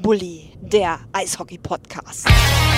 Bulli, der Eishockey-Podcast.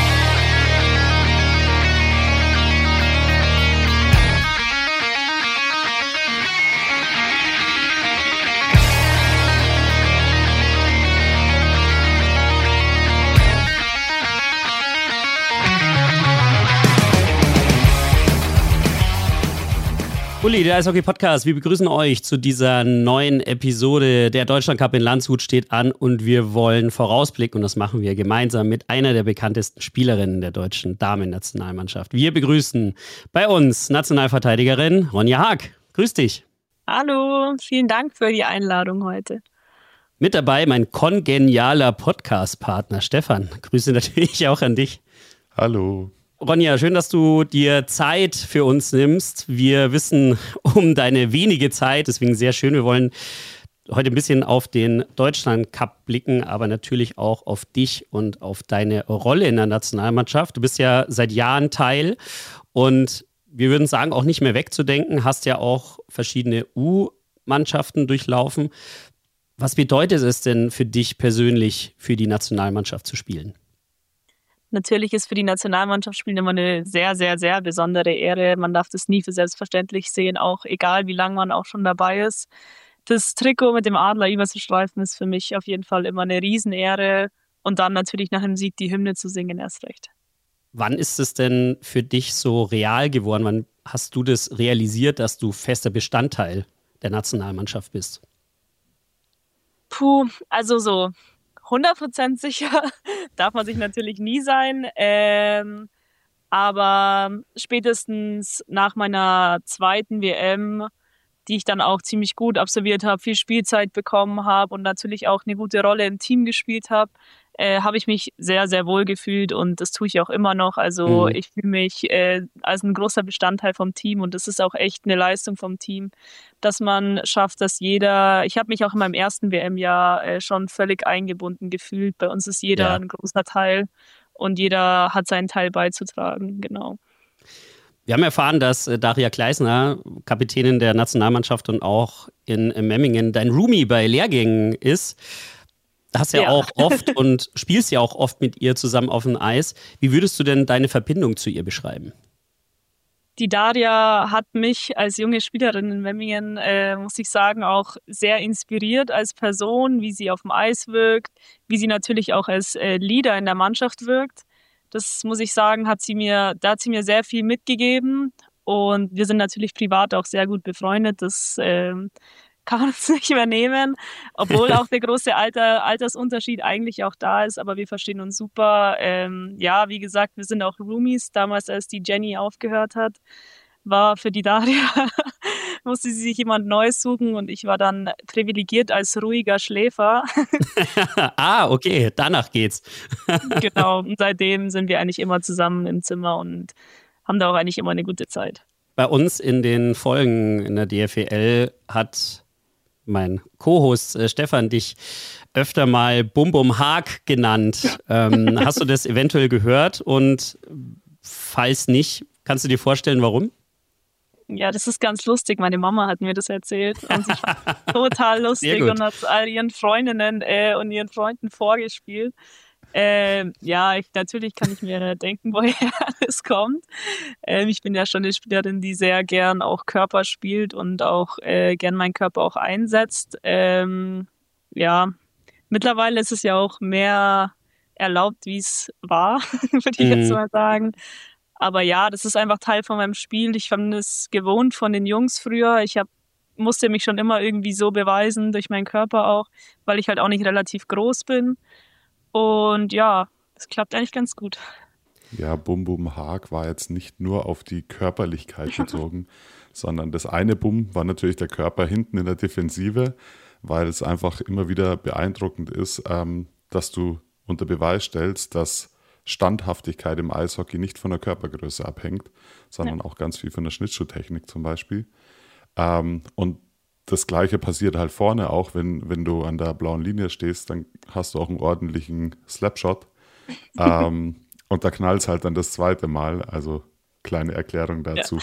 Bulli, der Eishockey-Podcast. Wir begrüßen euch zu dieser neuen Episode. Der Deutschlandcup in Landshut steht an und wir wollen vorausblicken und das machen wir gemeinsam mit einer der bekanntesten Spielerinnen der deutschen Damen-Nationalmannschaft. Wir begrüßen bei uns Nationalverteidigerin Ronja Haag. Grüß dich. Hallo, vielen Dank für die Einladung heute. Mit dabei mein kongenialer Podcast-Partner Stefan. Grüße natürlich auch an dich. Hallo. Ronja, schön, dass du dir Zeit für uns nimmst. Wir wissen um deine wenige Zeit, deswegen sehr schön. Wir wollen heute ein bisschen auf den Deutschland-Cup blicken, aber natürlich auch auf dich und auf deine Rolle in der Nationalmannschaft. Du bist ja seit Jahren Teil und wir würden sagen, auch nicht mehr wegzudenken. Hast ja auch verschiedene U-Mannschaften durchlaufen. Was bedeutet es denn für dich persönlich, für die Nationalmannschaft zu spielen? Natürlich ist für die Nationalmannschaft spielen immer eine sehr, sehr, sehr besondere Ehre. Man darf das nie für selbstverständlich sehen, auch egal wie lange man auch schon dabei ist. Das Trikot mit dem Adler überzustreifen ist für mich auf jeden Fall immer eine Riesenehre und dann natürlich nach dem Sieg die Hymne zu singen erst recht. Wann ist es denn für dich so real geworden? Wann hast du das realisiert, dass du fester Bestandteil der Nationalmannschaft bist? Also so 100% sicher darf man sich natürlich nie sein, aber spätestens nach meiner zweiten WM, die ich dann auch ziemlich gut absolviert habe, viel Spielzeit bekommen habe und natürlich auch eine gute Rolle im Team gespielt habe, habe ich mich sehr, sehr wohl gefühlt und das tue ich auch immer noch. Also ich fühle mich als ein großer Bestandteil vom Team und das ist auch echt eine Leistung vom Team, dass man schafft, dass jeder, ich habe mich auch in meinem ersten WM-Jahr schon völlig eingebunden gefühlt. Bei uns ist jeder ein großer Teil und jeder hat seinen Teil beizutragen, genau. Wir haben erfahren, dass Daria Kleisner, Kapitänin der Nationalmannschaft und auch in Memmingen, dein Roomie bei Lehrgängen ist. Hast ja auch oft und spielst ja auch oft mit ihr zusammen auf dem Eis. Wie würdest du denn deine Verbindung zu ihr beschreiben? Die Daria hat mich als junge Spielerin in Memmingen, muss ich sagen, auch sehr inspiriert als Person, wie sie auf dem Eis wirkt, wie sie natürlich auch als Leader in der Mannschaft wirkt. Das muss ich sagen, da hat sie mir sehr viel mitgegeben und wir sind natürlich privat auch sehr gut befreundet. Das kann man uns nicht mehr nehmen, obwohl auch der große Altersunterschied eigentlich auch da ist, aber wir verstehen uns super. Wie gesagt, wir sind auch Roomies. Damals, als die Jenny aufgehört hat, war für die Daria, musste sie sich jemand Neues suchen und ich war dann privilegiert als ruhiger Schläfer. Okay, danach geht's. Genau, und seitdem sind wir eigentlich immer zusammen im Zimmer und haben da auch eigentlich immer eine gute Zeit. Bei uns in den Folgen in der DFL hat mein Co-Host Stefan dich öfter mal Bum Bum Haag genannt. Hast du das eventuell gehört? Und falls nicht, kannst du dir vorstellen, warum? Ja, das ist ganz lustig. Meine Mama hat mir das erzählt und sich total lustig und hat es all ihren Freundinnen und ihren Freunden vorgespielt. Natürlich kann ich mir denken, woher das kommt. Ich bin ja schon eine Spielerin, die sehr gern auch Körper spielt und auch gern meinen Körper auch einsetzt. Mittlerweile ist es ja auch mehr erlaubt, wie es war, würde ich jetzt mal sagen. Aber ja, das ist einfach Teil von meinem Spiel. Ich fand es gewohnt von den Jungs früher. Musste mich schon immer irgendwie so beweisen, durch meinen Körper auch, weil ich halt auch nicht relativ groß bin. Und ja, es klappt eigentlich ganz gut. Ja, Bum Bum Haag war jetzt nicht nur auf die Körperlichkeit bezogen, sondern das eine Bum war natürlich der Körper hinten in der Defensive, weil es einfach immer wieder beeindruckend ist, dass du unter Beweis stellst, dass Standhaftigkeit im Eishockey nicht von der Körpergröße abhängt, sondern auch ganz viel von der Schnittschuhtechnik zum Beispiel. Und das Gleiche passiert halt vorne auch, wenn du an der blauen Linie stehst, dann hast du auch einen ordentlichen Slapshot. Und da knallt es halt dann das zweite Mal. Also kleine Erklärung dazu.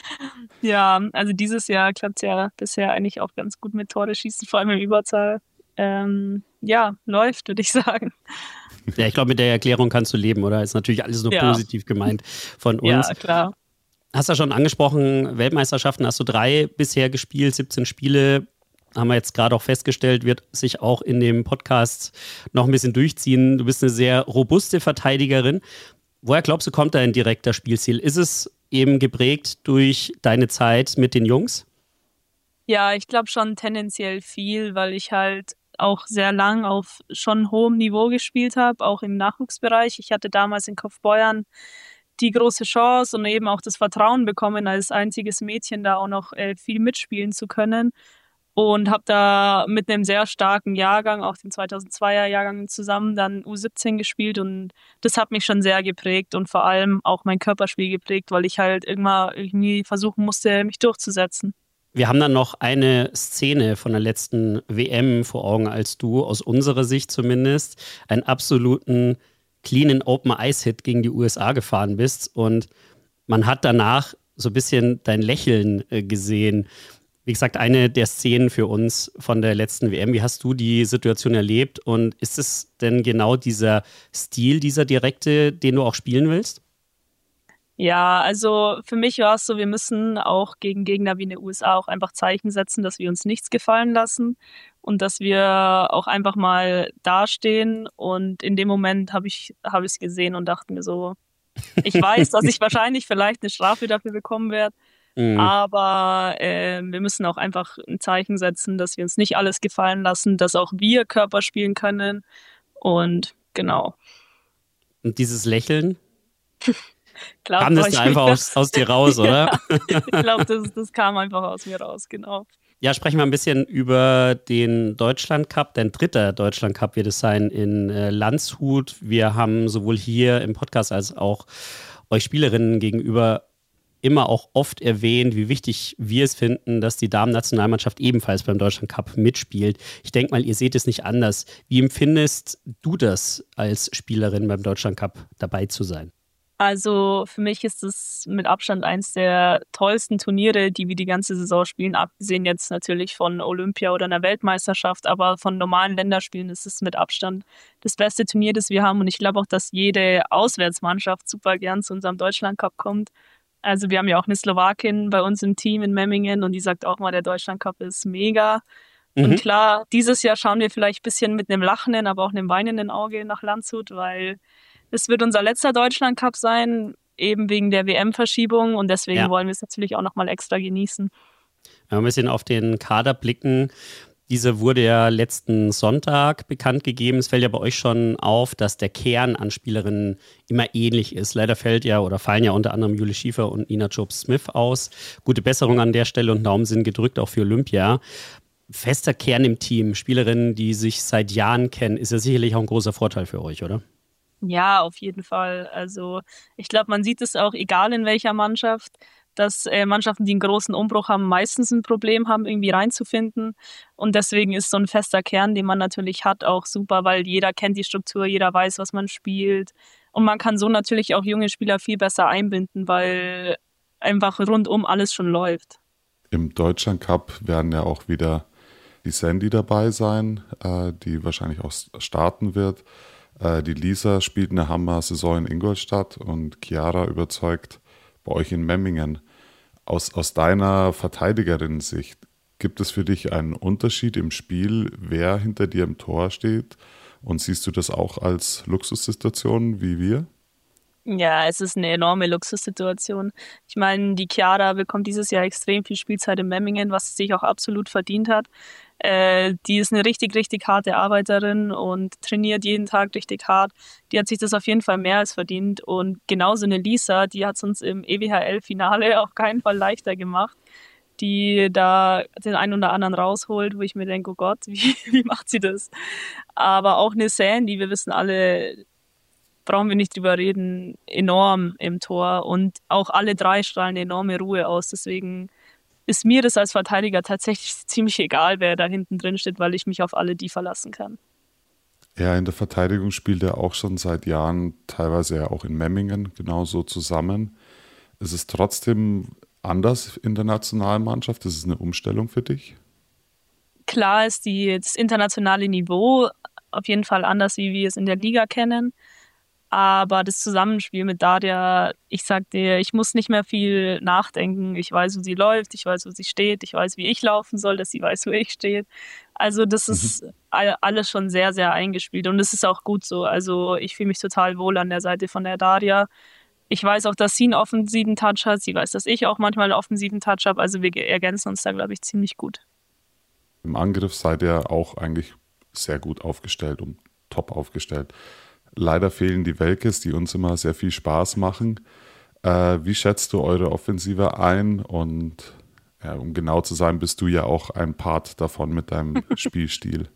Ja, also dieses Jahr klappt es ja bisher eigentlich auch ganz gut mit Tore schießen, vor allem im Überzahl. läuft, würde ich sagen. Ja, ich glaube, mit der Erklärung kannst du leben, oder? Ist natürlich alles nur positiv gemeint von uns. Ja, klar. Hast du ja schon angesprochen, Weltmeisterschaften hast du 3 bisher gespielt, 17 Spiele. Haben wir jetzt gerade auch festgestellt, wird sich auch in dem Podcast noch ein bisschen durchziehen. Du bist eine sehr robuste Verteidigerin. Woher glaubst du, kommt dein direkter Spielstil? Ist es eben geprägt durch deine Zeit mit den Jungs? Ja, ich glaube schon tendenziell viel, weil ich halt auch sehr lang auf schon hohem Niveau gespielt habe, auch im Nachwuchsbereich. Ich hatte damals in Kaufbeuern die große Chance und eben auch das Vertrauen bekommen, als einziges Mädchen da auch noch viel mitspielen zu können. Und habe da mit einem sehr starken Jahrgang, auch dem 2002er Jahrgang zusammen, dann U17 gespielt. Und das hat mich schon sehr geprägt und vor allem auch mein Körperspiel geprägt, weil ich halt irgendwie versuchen musste, mich durchzusetzen. Wir haben dann noch eine Szene von der letzten WM vor Augen, als du aus unserer Sicht zumindest einen absoluten cleanen Open-Ice-Hit gegen die USA gefahren bist. Und man hat danach so ein bisschen dein Lächeln gesehen. Wie gesagt, eine der Szenen für uns von der letzten WM. Wie hast du die Situation erlebt? Und ist es denn genau dieser Stil, dieser direkte, den du auch spielen willst? Ja, also für mich war es so, wir müssen auch gegen Gegner wie in den USA auch einfach Zeichen setzen, dass wir uns nichts gefallen lassen und dass wir auch einfach mal dastehen. Und in dem Moment habe ich es gesehen und dachte mir so, ich weiß, dass ich wahrscheinlich vielleicht eine Strafe dafür bekommen werde, aber wir müssen auch einfach ein Zeichen setzen, dass wir uns nicht alles gefallen lassen, dass auch wir Körper spielen können und genau. Und dieses Lächeln? Glaub, kam das da einfach aus dir raus, oder? Ja, ich glaube, das kam einfach aus mir raus, genau. Ja, sprechen wir ein bisschen über den Deutschland Cup. Dein 3. Deutschland Cup wird es sein in Landshut. Wir haben sowohl hier im Podcast als auch euch Spielerinnen gegenüber immer auch oft erwähnt, wie wichtig wir es finden, dass die Damen-Nationalmannschaft ebenfalls beim Deutschland Cup mitspielt. Ich denke mal, ihr seht es nicht anders. Wie empfindest du das als Spielerin beim Deutschland Cup dabei zu sein? Also für mich ist es mit Abstand eins der tollsten Turniere, die wir die ganze Saison spielen, abgesehen jetzt natürlich von Olympia oder einer Weltmeisterschaft, aber von normalen Länderspielen ist es mit Abstand das beste Turnier, das wir haben und ich glaube auch, dass jede Auswärtsmannschaft super gern zu unserem Deutschland Cup kommt. Also wir haben ja auch eine Slowakin bei uns im Team in Memmingen und die sagt auch mal, der Deutschland Cup ist mega. Und klar, dieses Jahr schauen wir vielleicht ein bisschen mit einem lachenden, aber auch einem weinenden Auge nach Landshut, weil es wird unser letzter Deutschland Cup sein, eben wegen der WM-Verschiebung und deswegen wollen wir es natürlich auch nochmal extra genießen. Wenn wir ein bisschen auf den Kader blicken, dieser wurde ja letzten Sonntag bekannt gegeben. Es fällt ja bei euch schon auf, dass der Kern an Spielerinnen immer ähnlich ist. Leider fallen ja unter anderem Julie Schiefer und Nina Jobe-Smith aus. Gute Besserung an der Stelle und Daumen sind gedrückt auch für Olympia. Fester Kern im Team, Spielerinnen, die sich seit Jahren kennen, ist ja sicherlich auch ein großer Vorteil für euch, oder? Ja, auf jeden Fall. Also ich glaube, man sieht es auch, egal in welcher Mannschaft, dass Mannschaften, die einen großen Umbruch haben, meistens ein Problem haben, irgendwie reinzufinden. Und deswegen ist so ein fester Kern, den man natürlich hat, auch super, weil jeder kennt die Struktur, jeder weiß, was man spielt. Und man kann so natürlich auch junge Spieler viel besser einbinden, weil einfach rundum alles schon läuft. Im Deutschland Cup werden ja auch wieder die Sandy dabei sein, die wahrscheinlich auch starten wird. Die Lisa spielt eine Hammer-Saison in Ingolstadt und Chiara überzeugt bei euch in Memmingen. Aus deiner Verteidigerin-Sicht, gibt es für dich einen Unterschied im Spiel, wer hinter dir im Tor steht? Und siehst du das auch als Luxussituation wie wir? Ja, es ist eine enorme Luxussituation. Ich meine, die Chiara bekommt dieses Jahr extrem viel Spielzeit in Memmingen, was sie sich auch absolut verdient hat. Die ist eine richtig, richtig harte Arbeiterin und trainiert jeden Tag richtig hart. Die hat sich das auf jeden Fall mehr als verdient. Und genauso eine Lisa, die hat es uns im EWHL-Finale auf keinen Fall leichter gemacht, die da den einen oder anderen rausholt, wo ich mir denke, oh Gott, wie macht sie das? Aber auch eine Sandy, wir wissen alle, brauchen wir nicht drüber reden, enorm im Tor. Und auch alle 3 strahlen eine enorme Ruhe aus. Deswegen ist mir das als Verteidiger tatsächlich ziemlich egal, wer da hinten drin steht, weil ich mich auf alle die verlassen kann. Ja, in der Verteidigung spielt er auch schon seit Jahren, teilweise ja auch in Memmingen, genauso zusammen. Ist es trotzdem anders in der Nationalmannschaft? Ist es eine Umstellung für dich? Klar ist das internationale Niveau auf jeden Fall anders, wie wir es in der Liga kennen. Aber das Zusammenspiel mit Daria, ich sag dir, ich muss nicht mehr viel nachdenken. Ich weiß, wo sie läuft, ich weiß, wo sie steht, ich weiß, wie ich laufen soll, dass sie weiß, wo ich stehe. Also das ist alles schon sehr, sehr eingespielt und es ist auch gut so. Also ich fühle mich total wohl an der Seite von der Daria. Ich weiß auch, dass sie einen offensiven Touch hat. Sie weiß, dass ich auch manchmal einen offensiven Touch habe. Also wir ergänzen uns da, glaube ich, ziemlich gut. Im Angriff seid ihr auch eigentlich sehr gut aufgestellt und top aufgestellt. Leider fehlen die Welkes, die uns immer sehr viel Spaß machen. Wie schätzt du eure Offensive ein? Und ja, um genau zu sein, bist du ja auch ein Part davon mit deinem Spielstil.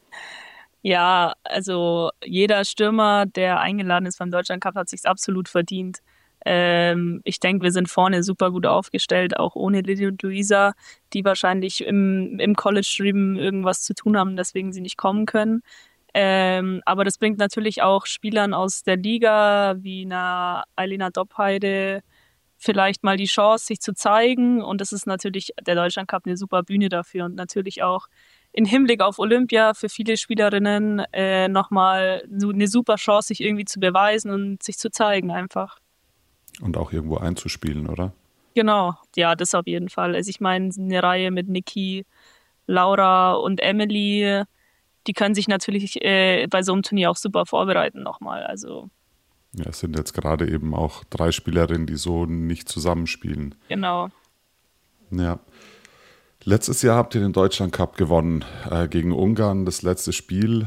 Ja, also jeder Stürmer, der eingeladen ist beim Deutschland Cup, hat sich's absolut verdient. Ich denke, wir sind vorne super gut aufgestellt, auch ohne Lilly und Luisa, die wahrscheinlich im College drüben irgendwas zu tun haben, deswegen sie nicht kommen können. Aber das bringt natürlich auch Spielern aus der Liga wie einer Eilina Doppheide vielleicht mal die Chance, sich zu zeigen. Und das ist natürlich der Deutschland Cup eine super Bühne dafür und natürlich auch im Hinblick auf Olympia für viele Spielerinnen nochmal so eine super Chance, sich irgendwie zu beweisen und sich zu zeigen einfach. Und auch irgendwo einzuspielen, oder? Genau, ja, das auf jeden Fall. Also ich meine, eine Reihe mit Niki, Laura und Emily, die können sich natürlich bei so einem Turnier auch super vorbereiten nochmal. Also Ja, es sind jetzt gerade eben auch 3 Spielerinnen, die so nicht zusammenspielen. genau. Ja. Letztes Jahr habt ihr den Deutschland Cup gewonnen gegen Ungarn, das letzte Spiel.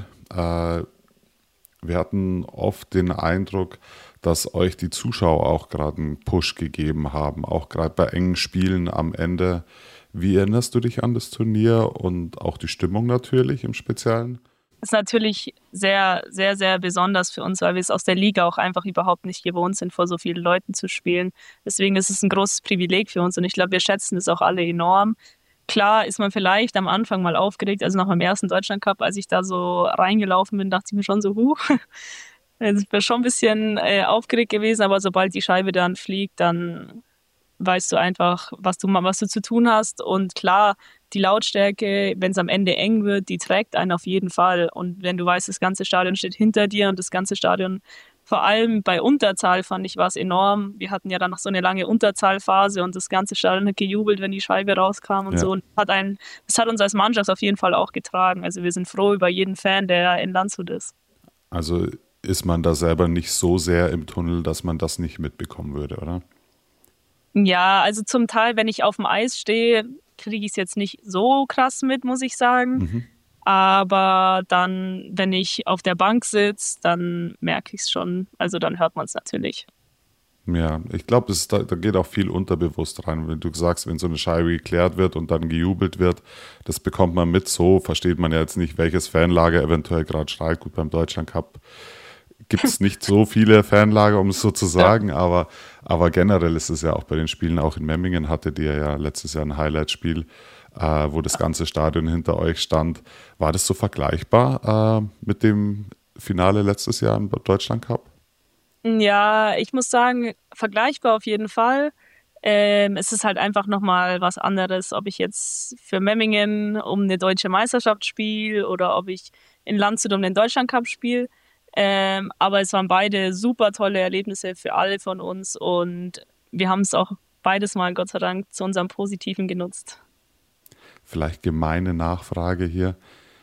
Wir hatten oft den Eindruck, dass euch die Zuschauer auch gerade einen Push gegeben haben, auch gerade bei engen Spielen am Ende. Wie erinnerst du dich an das Turnier und auch die Stimmung natürlich im Speziellen? Das ist natürlich sehr, sehr, sehr besonders für uns, weil wir es aus der Liga auch einfach überhaupt nicht gewohnt sind, vor so vielen Leuten zu spielen. Deswegen ist es ein großes Privileg für uns und ich glaube, wir schätzen es auch alle enorm. Klar ist man vielleicht am Anfang mal aufgeregt, also nach meinem ersten Deutschland Cup, als ich da so reingelaufen bin, dachte ich mir schon so, ich bin schon ein bisschen aufgeregt gewesen, aber sobald die Scheibe dann fliegt, dann weißt du einfach, was du zu tun hast. Und klar, die Lautstärke, wenn es am Ende eng wird, die trägt einen auf jeden Fall. Und wenn du weißt, das ganze Stadion steht hinter dir und das ganze Stadion, vor allem bei Unterzahl fand ich, war es enorm. Wir hatten ja dann noch so eine lange Unterzahlphase und das ganze Stadion hat gejubelt, wenn die Scheibe rauskam und so. Und das hat uns als Mannschaft auf jeden Fall auch getragen. Also wir sind froh über jeden Fan, der in Landshut ist. Also ist man da selber nicht so sehr im Tunnel, dass man das nicht mitbekommen würde, oder? Ja, also zum Teil, wenn ich auf dem Eis stehe, kriege ich es jetzt nicht so krass mit, muss ich sagen. Aber dann, wenn ich auf der Bank sitze, dann merke ich es schon. Also dann hört man es natürlich. Ja, ich glaube, da geht auch viel unterbewusst rein. Wenn du sagst, wenn so eine Scheibe geklärt wird und dann gejubelt wird, das bekommt man mit. So versteht man ja jetzt nicht, welches Fanlager eventuell gerade schreit. Gut, beim Deutschland Cup gibt es nicht so viele Fanlager, um es so zu sagen, aber generell ist es ja auch bei den Spielen, auch in Memmingen hattet ihr ja letztes Jahr ein Highlight-Spiel, wo das ganze Stadion hinter euch stand. War das so vergleichbar mit dem Finale letztes Jahr im Deutschland Cup? Ja, ich muss sagen, vergleichbar auf jeden Fall. Es ist halt einfach nochmal was anderes, ob ich jetzt für Memmingen um eine deutsche Meisterschaft spiele oder ob ich in Landshut um den Deutschland Cup spiele. Aber es waren beide super tolle Erlebnisse für alle von uns und wir haben es auch beides mal, Gott sei Dank, zu unserem Positiven genutzt. Vielleicht gemeine Nachfrage hier.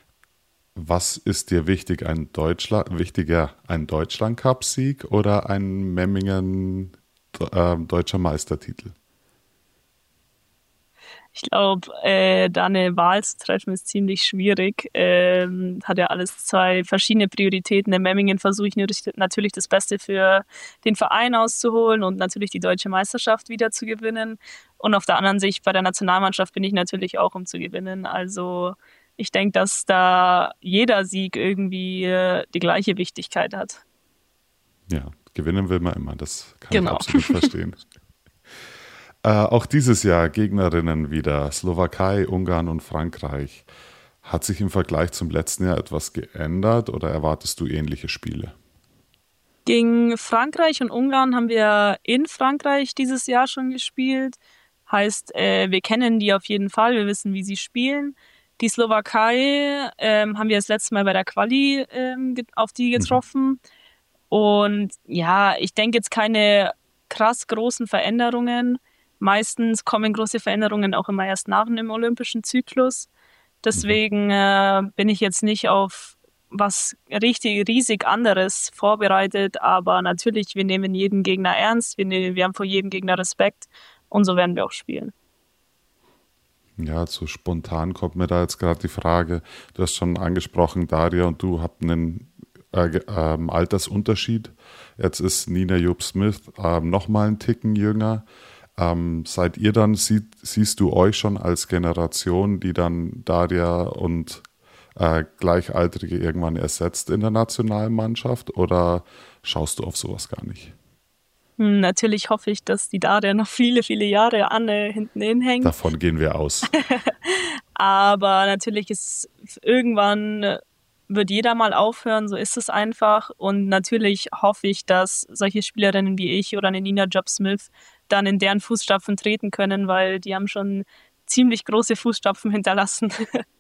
Was ist dir wichtig, wichtiger, ein Deutschland-Cup-Sieg oder ein Memmingen deutscher Meistertitel? Ich glaube, da eine Wahl zu treffen ist ziemlich schwierig. Hat ja alles 2 verschiedene Prioritäten. In Memmingen versuche ich natürlich das Beste für den Verein auszuholen und natürlich die deutsche Meisterschaft wieder zu gewinnen. Und auf der anderen Sicht, bei der Nationalmannschaft bin ich natürlich auch, um zu gewinnen. Also ich denke, dass da jeder Sieg irgendwie die gleiche Wichtigkeit hat. Ja, gewinnen will man immer, das kann Genau. ich absolut verstehen. Auch dieses Jahr Gegnerinnen wieder, Slowakei, Ungarn und Frankreich. Hat sich im Vergleich zum letzten Jahr etwas geändert oder erwartest du ähnliche Spiele? Gegen Frankreich und Ungarn haben wir in Frankreich dieses Jahr schon gespielt. Heißt, wir kennen die auf jeden Fall, wir wissen, wie sie spielen. Die Slowakei haben wir das letzte Mal bei der Quali auf die getroffen. Und ja, ich denke jetzt keine krass großen Veränderungen. Meistens kommen große Veränderungen auch immer erst nach dem olympischen Zyklus. Deswegen bin ich jetzt nicht auf was richtig riesig anderes vorbereitet. Aber natürlich, wir nehmen jeden Gegner ernst. Wir haben vor jedem Gegner Respekt. Und so werden wir auch spielen. Ja, so spontan kommt mir da jetzt gerade die Frage, du hast schon angesprochen, Daria und du habt einen Altersunterschied. Jetzt ist Nina Jupp-Smith nochmal einen Ticken jünger. Seid ihr dann, siehst du euch schon als Generation, die dann Daria und Gleichaltrige irgendwann ersetzt in der Nationalmannschaft, oder schaust du auf sowas gar nicht? Natürlich hoffe ich, dass die Daria noch viele, viele Jahre hinten hinhängt. Davon gehen wir aus. Aber natürlich ist irgendwann wird jeder mal aufhören, so ist es einfach. Und natürlich hoffe ich, dass solche Spielerinnen wie ich oder eine Nina Jupp-Smith dann in deren Fußstapfen treten können, weil die haben schon ziemlich große Fußstapfen hinterlassen.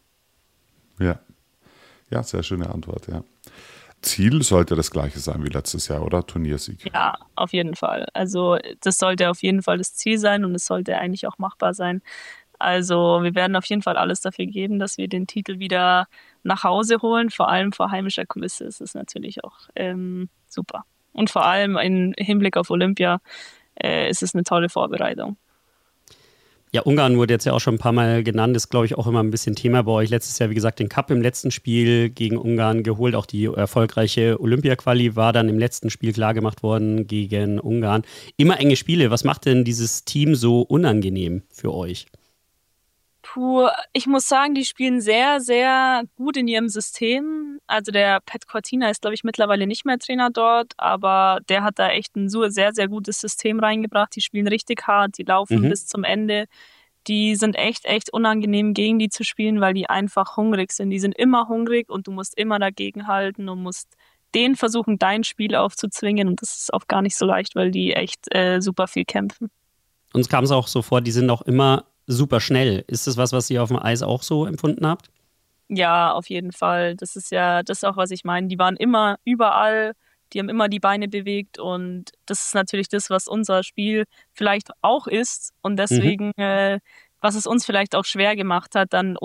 Ja, sehr schöne Antwort, ja. Ziel sollte das gleiche sein wie letztes Jahr, oder? Turniersieg. Ja, auf jeden Fall. Also das sollte auf jeden Fall das Ziel sein und es sollte eigentlich auch machbar sein. Also wir werden auf jeden Fall alles dafür geben, dass wir den Titel wieder nach Hause holen. Vor allem vor heimischer Kulisse ist es natürlich auch super. Und vor allem im Hinblick auf Olympia ist es eine tolle Vorbereitung. Ja, Ungarn wurde jetzt ja auch schon ein paar Mal genannt, ist, glaube ich, auch immer ein bisschen Thema bei euch. Letztes Jahr, wie gesagt, den Cup im letzten Spiel gegen Ungarn geholt. Auch die erfolgreiche Olympia-Quali war dann im letzten Spiel klargemacht worden gegen Ungarn. Immer enge Spiele. Was macht denn dieses Team so unangenehm für euch? Puh, ich muss sagen, die spielen sehr, sehr gut in ihrem System. Also der Pat Cortina ist, glaube ich, mittlerweile nicht mehr Trainer dort, aber der hat da echt ein sehr, sehr gutes System reingebracht. Die spielen richtig hart, die laufen bis zum Ende. Die sind echt, echt unangenehm, gegen die zu spielen, weil die einfach hungrig sind. Die sind immer hungrig und du musst immer dagegenhalten und musst denen versuchen, dein Spiel aufzuzwingen. Und das ist auch gar nicht so leicht, weil die echt super viel kämpfen. Uns kam es auch so vor, die sind auch immer super schnell. Ist das was ihr auf dem Eis auch so empfunden habt? Ja, auf jeden Fall. Das ist ja das ist auch, was ich meine. Die waren immer überall, die haben immer die Beine bewegt und das ist natürlich das, was unser Spiel vielleicht auch ist und deswegen, was es uns vielleicht auch schwer gemacht hat, dann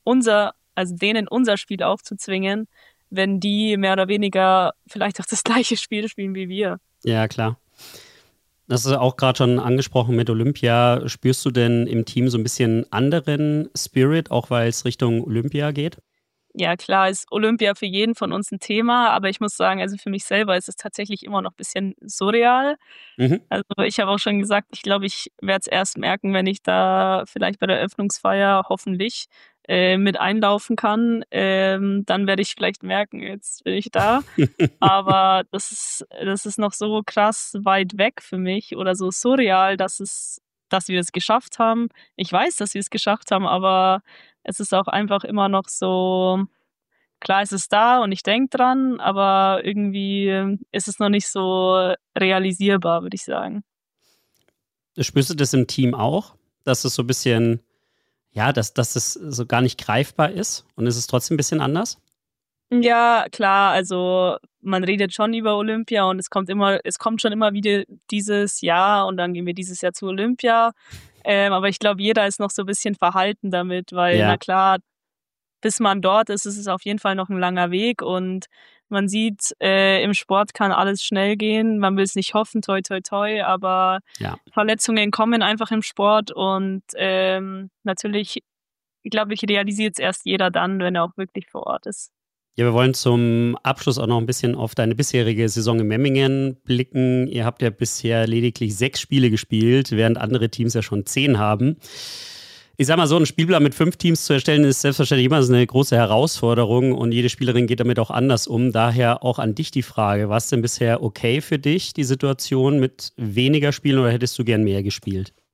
denen unser Spiel aufzuzwingen, wenn die mehr oder weniger vielleicht auch das gleiche Spiel spielen wie wir. Ja, klar. Das ist auch gerade schon angesprochen mit Olympia. Spürst du denn im Team so ein bisschen anderen Spirit, auch weil es Richtung Olympia geht? Ja, klar ist Olympia für jeden von uns ein Thema, aber ich muss sagen, also für mich selber ist es tatsächlich immer noch ein bisschen surreal. Also ich habe auch schon gesagt, ich glaube, ich werde es erst merken, wenn ich da vielleicht bei der Eröffnungsfeier hoffentlich mit einlaufen kann. Dann werde ich vielleicht merken, jetzt bin ich da. Aber das ist noch so krass weit weg für mich oder so surreal, dass wir es geschafft haben. Ich weiß, dass wir es geschafft haben, aber es ist auch einfach immer noch so, klar, es ist da und ich denke dran, aber irgendwie ist es noch nicht so realisierbar, würde ich sagen. Spürst du das im Team auch, dass es so ein bisschen, ja, dass es so gar nicht greifbar ist und ist es trotzdem ein bisschen anders? Ja, klar, also man redet schon über Olympia und es kommt schon immer wieder dieses Jahr und dann gehen wir dieses Jahr zu Olympia. Aber ich glaube, jeder ist noch so ein bisschen verhalten damit, weil, na klar, bis man dort ist, ist es auf jeden Fall noch ein langer Weg und man sieht, im Sport kann alles schnell gehen. Man will es nicht hoffen, toi, toi, toi, aber Verletzungen kommen einfach im Sport und natürlich, glaube ich, realisiert es erst jeder dann, wenn er auch wirklich vor Ort ist. Ja, wir wollen zum Abschluss auch noch ein bisschen auf deine bisherige Saison in Memmingen blicken. Ihr habt ja bisher lediglich 6 Spiele gespielt, während andere Teams ja schon 10 haben. Ich sag mal, so einen Spielplan mit 5 Teams zu erstellen, ist selbstverständlich immer so eine große Herausforderung und jede Spielerin geht damit auch anders um. Daher auch an dich die Frage, war es denn bisher okay für dich, die Situation mit weniger Spielen, oder hättest du gern mehr gespielt?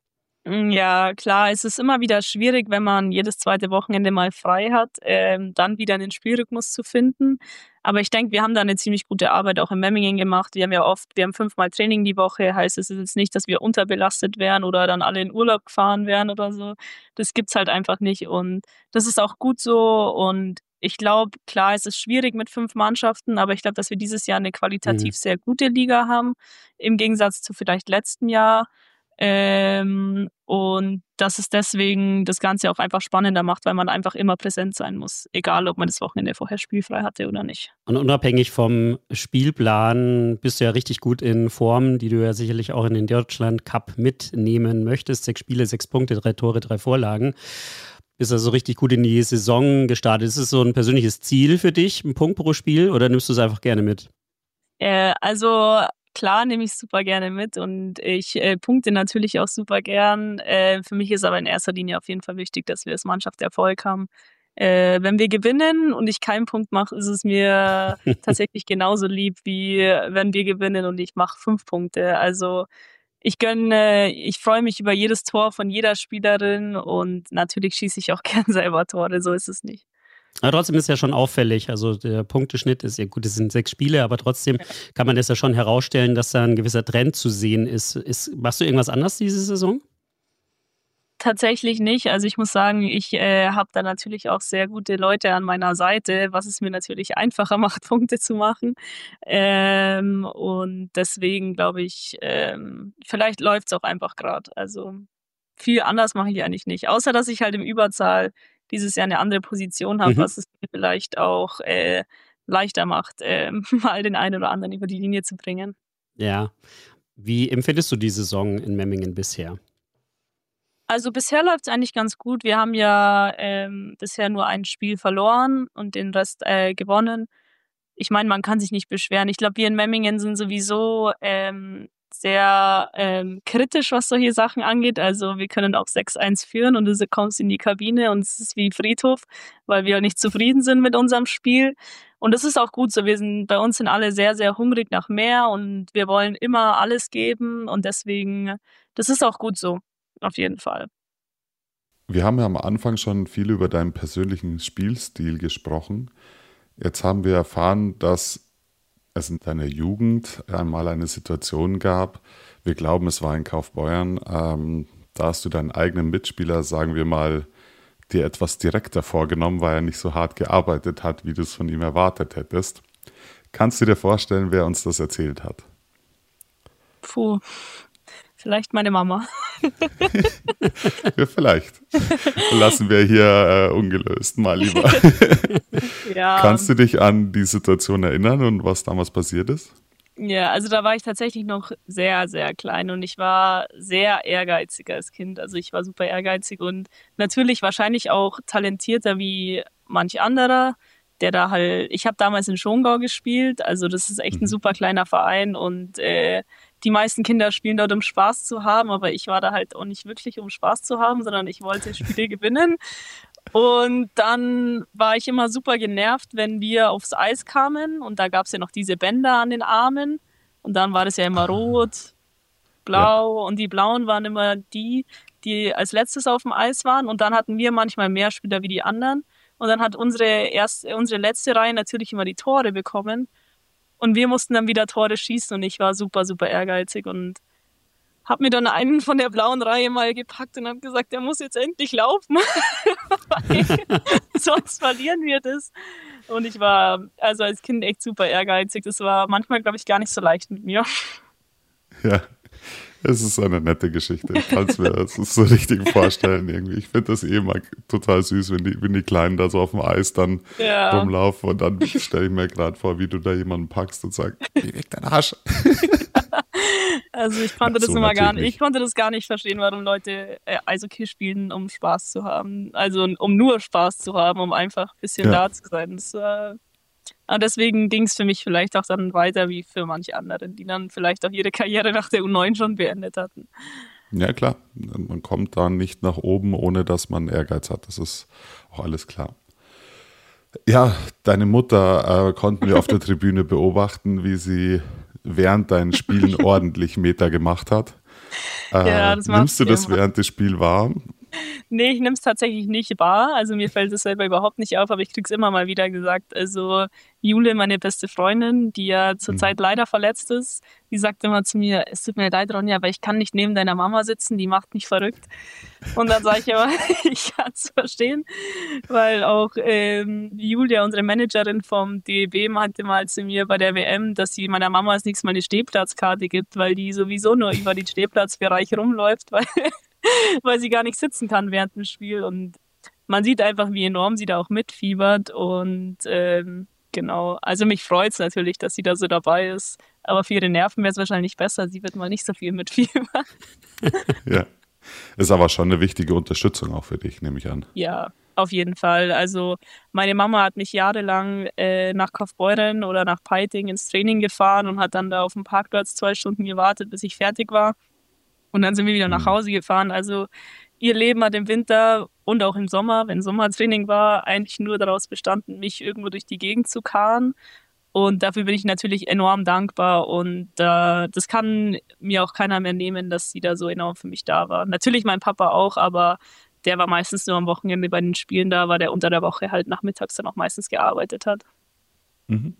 Ja, klar, es ist immer wieder schwierig, wenn man jedes zweite Wochenende mal frei hat, dann wieder einen Spielrhythmus zu finden. Aber ich denke, wir haben da eine ziemlich gute Arbeit auch in Memmingen gemacht. Wir haben 5-mal Training die Woche, heißt es ist jetzt nicht, dass wir unterbelastet wären oder dann alle in Urlaub gefahren wären oder so. Das gibt's halt einfach nicht und das ist auch gut so und ich glaube, klar, es ist schwierig mit 5 Mannschaften, aber ich glaube, dass wir dieses Jahr eine qualitativ sehr gute Liga haben, im Gegensatz zu vielleicht letzten Jahr. Und dass es deswegen das Ganze auch einfach spannender macht, weil man einfach immer präsent sein muss, egal ob man das Wochenende vorher spielfrei hatte oder nicht. Und unabhängig vom Spielplan bist du ja richtig gut in Form, die du ja sicherlich auch in den Deutschland Cup mitnehmen möchtest. 6 Spiele, 6 Punkte, 3 Tore, 3 Vorlagen. Bist also richtig gut in die Saison gestartet. Ist es so ein persönliches Ziel für dich, ein Punkt pro Spiel, oder nimmst du es einfach gerne mit? Also klar nehme ich super gerne mit und ich punkte natürlich auch super gern. Für mich ist aber in erster Linie auf jeden Fall wichtig, dass wir als Mannschaft Erfolg haben. Wenn wir gewinnen und ich keinen Punkt mache, ist es mir tatsächlich genauso lieb, wie wenn wir gewinnen und ich mache 5 Punkte. Also ich freue mich über jedes Tor von jeder Spielerin und natürlich schieße ich auch gern selber Tore, so ist es nicht. Aber trotzdem ist ja schon auffällig, also der Punkteschnitt ist ja gut, es sind 6 Spiele, aber trotzdem kann man das ja schon herausstellen, dass da ein gewisser Trend zu sehen ist. Machst du irgendwas anders diese Saison? Tatsächlich nicht. Also ich muss sagen, ich habe da natürlich auch sehr gute Leute an meiner Seite, was es mir natürlich einfacher macht, Punkte zu machen. Und deswegen glaube ich, vielleicht läuft es auch einfach gerade. Also viel anders mache ich eigentlich nicht. Außer, dass ich halt im Überzahl dieses Jahr eine andere Position habe, was es mir vielleicht auch leichter macht, mal den einen oder anderen über die Linie zu bringen. Ja. Wie empfindest du die Saison in Memmingen bisher? Also bisher läuft es eigentlich ganz gut. Wir haben ja bisher nur ein Spiel verloren und den Rest gewonnen. Ich meine, man kann sich nicht beschweren. Ich glaube, wir in Memmingen sind sowieso sehr kritisch, was solche Sachen angeht. Also wir können auch 6-1 führen und du kommst in die Kabine und es ist wie Friedhof, weil wir nicht zufrieden sind mit unserem Spiel. Und das ist auch gut so. Bei uns sind alle sehr, sehr hungrig nach mehr und wir wollen immer alles geben und deswegen, das ist auch gut so. Auf jeden Fall. Wir haben ja am Anfang schon viel über deinen persönlichen Spielstil gesprochen. Jetzt haben wir erfahren, dass es in deiner Jugend einmal eine Situation gab. Wir glauben, es war in Kaufbeuern. Da hast du deinen eigenen Mitspieler, sagen wir mal, dir etwas direkter vorgenommen, weil er nicht so hart gearbeitet hat, wie du es von ihm erwartet hättest. Kannst du dir vorstellen, wer uns das erzählt hat? Puh. Vielleicht meine Mama. Ja, vielleicht. Lassen wir hier ungelöst mal lieber. Ja. Kannst du dich an die Situation erinnern und was damals passiert ist? Ja, also da war ich tatsächlich noch sehr, sehr klein und ich war sehr ehrgeizig als Kind. Also ich war super ehrgeizig und natürlich wahrscheinlich auch talentierter wie manch anderer, der da halt, ich habe damals in Schongau gespielt, also das ist echt ein super kleiner Verein und die meisten Kinder spielen dort, um Spaß zu haben, aber ich war da halt auch nicht wirklich, um Spaß zu haben, sondern ich wollte Spiele gewinnen. Und dann war ich immer super genervt, wenn wir aufs Eis kamen und da gab es ja noch diese Bänder an den Armen und dann war das ja immer rot, blau und die blauen waren immer die als letztes auf dem Eis waren und dann hatten wir manchmal mehr Spieler wie die anderen und dann hat unsere letzte Reihe natürlich immer die Tore bekommen. Und wir mussten dann wieder Tore schießen und ich war super, super ehrgeizig und habe mir dann einen von der blauen Reihe mal gepackt und habe gesagt, der muss jetzt endlich laufen, sonst verlieren wir das. Und ich war also als Kind echt super ehrgeizig. Das war manchmal, glaube ich, gar nicht so leicht mit mir. Ja, es ist eine nette Geschichte. Ich kann es mir das so richtig vorstellen irgendwie. Ich finde das immer total süß, wenn die Kleinen da so auf dem Eis dann rumlaufen und dann stelle ich mir gerade vor, wie du da jemanden packst und sagst, geh weg, dein Arsch. Also ich konnte das immer ich konnte das gar nicht verstehen, warum Leute Eishockey spielen, um Spaß zu haben. Also um nur Spaß zu haben, um einfach ein bisschen da zu sein. Und deswegen ging es für mich vielleicht auch dann weiter wie für manche anderen, die dann vielleicht auch ihre Karriere nach der U9 schon beendet hatten. Ja klar, man kommt da nicht nach oben, ohne dass man Ehrgeiz hat. Das ist auch alles klar. Ja, deine Mutter konnten wir auf der Tribüne beobachten, wie sie während deinen Spielen ordentlich Meter gemacht hat. Ja, das Nimmst du machst du das immer. während des Spiels wahr? Nee, ich nehme es tatsächlich nicht wahr. Also mir fällt es selber überhaupt nicht auf, aber ich krieg's immer mal wieder gesagt. Also Jule, meine beste Freundin, die ja Mhm. zurzeit leider verletzt ist, die sagt immer zu mir, es tut mir leid, Ronja, aber ich kann nicht neben deiner Mama sitzen, die macht mich verrückt. Und dann sage ich immer, ich kann es verstehen, weil auch Julia, unsere Managerin vom DEB, meinte mal zu mir bei der WM, dass sie meiner Mama als nächstes Mal eine Stehplatzkarte gibt, weil die sowieso nur über den Stehplatzbereich rumläuft, weil sie gar nicht sitzen kann während dem Spiel. Und man sieht einfach, wie enorm sie da auch mitfiebert. Und genau, also mich freut es natürlich, dass sie da so dabei ist. Aber für ihre Nerven wäre es wahrscheinlich besser. Sie wird mal nicht so viel mitfiebern. Ja. Ist aber schon eine wichtige Unterstützung auch für dich, nehme ich an. Ja, auf jeden Fall. Also meine Mama hat mich jahrelang nach Kaufbeuren oder nach Peiting ins Training gefahren und hat dann da auf dem Parkplatz 2 Stunden gewartet, bis ich fertig war. Und dann sind wir wieder nach Mhm. Hause gefahren. Also ihr Leben hat im Winter und auch im Sommer, wenn Sommertraining war, eigentlich nur daraus bestanden, mich irgendwo durch die Gegend zu karren. Und dafür bin ich natürlich enorm dankbar. Und das kann mir auch keiner mehr nehmen, dass sie da so enorm für mich da war. Natürlich mein Papa auch, aber der war meistens nur am Wochenende bei den Spielen da, weil der unter der Woche halt nachmittags dann auch meistens gearbeitet hat. Mhm.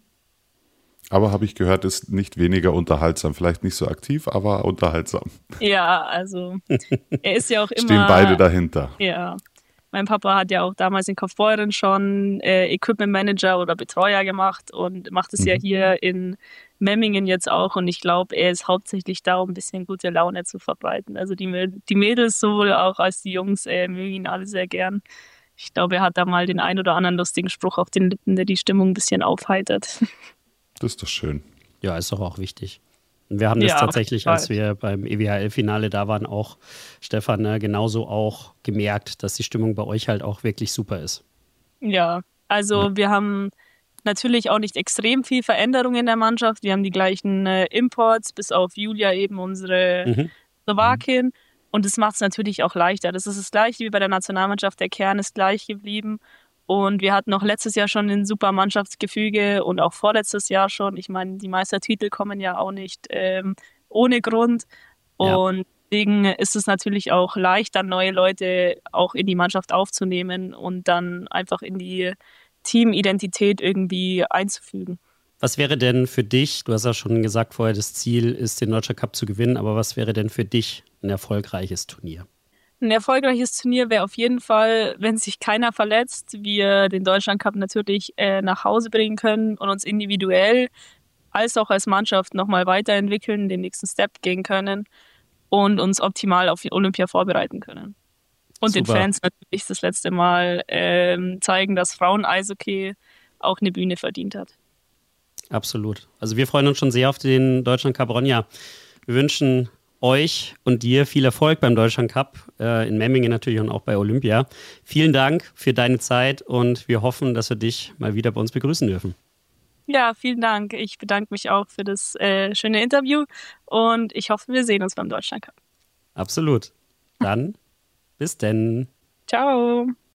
Aber habe ich gehört, ist nicht weniger unterhaltsam. Vielleicht nicht so aktiv, aber unterhaltsam. Ja, also er ist ja auch Stehen beide immer, dahinter. ja. Mein Papa hat ja auch damals in Kaufbeuren schon Equipment Manager oder Betreuer gemacht und macht es ja Mhm. hier in Memmingen jetzt auch. Und ich glaube, er ist hauptsächlich da, um ein bisschen gute Laune zu verbreiten. Also die Mädels sowohl auch als die Jungs mögen ihn alle sehr gern. Ich glaube, er hat da mal den ein oder anderen lustigen Spruch auf den Lippen, der die Stimmung ein bisschen aufheitert. Das ist doch schön. Ja, ist doch auch wichtig. Und wir haben das Ja, auf jeden tatsächlich, als Fall. wir beim EWHL-Finale da waren, auch, Stefan, ne, genauso auch gemerkt, dass die Stimmung bei euch halt auch wirklich super ist. Ja, Ja. also wir haben natürlich auch nicht extrem viel Veränderung in der Mannschaft. Wir haben die gleichen Imports, bis auf Julia eben unsere Mhm. Mhm. Slowakin. Und das macht es natürlich auch leichter. Das ist das Gleiche wie bei der Nationalmannschaft. Der Kern ist gleich geblieben. Und wir hatten auch letztes Jahr schon ein super Mannschaftsgefüge und auch vorletztes Jahr schon. Ich meine, die Meistertitel kommen ja auch nicht ohne Grund. Ja, Und deswegen ist es natürlich auch leicht, dann neue Leute auch in die Mannschaft aufzunehmen und dann einfach in die Teamidentität irgendwie einzufügen. was wäre denn für dich, du hast ja schon gesagt vorher, das Ziel ist, den Deutscher Cup zu gewinnen, aber was wäre denn für dich ein erfolgreiches Turnier? Ein erfolgreiches Turnier wäre auf jeden Fall, wenn sich keiner verletzt, wir den Deutschland Cup natürlich nach Hause bringen können und uns individuell als auch als Mannschaft nochmal weiterentwickeln, den nächsten Step gehen können und uns optimal auf die Olympia vorbereiten können. Und den Super, Fans natürlich das letzte Mal zeigen, dass Frauen-Eishockey auch eine Bühne verdient hat. absolut. Also wir freuen uns schon sehr auf den Deutschland Cup. Ronja, wir wünschen euch und dir viel Erfolg beim Deutschland Cup, in Memmingen natürlich und auch bei Olympia. Vielen Dank für deine Zeit und wir hoffen, dass wir dich mal wieder bei uns begrüßen dürfen. Ja, vielen Dank. Ich bedanke mich auch für das schöne Interview und ich hoffe, wir sehen uns beim Deutschland Cup. Absolut. Dann bis denn. Ciao.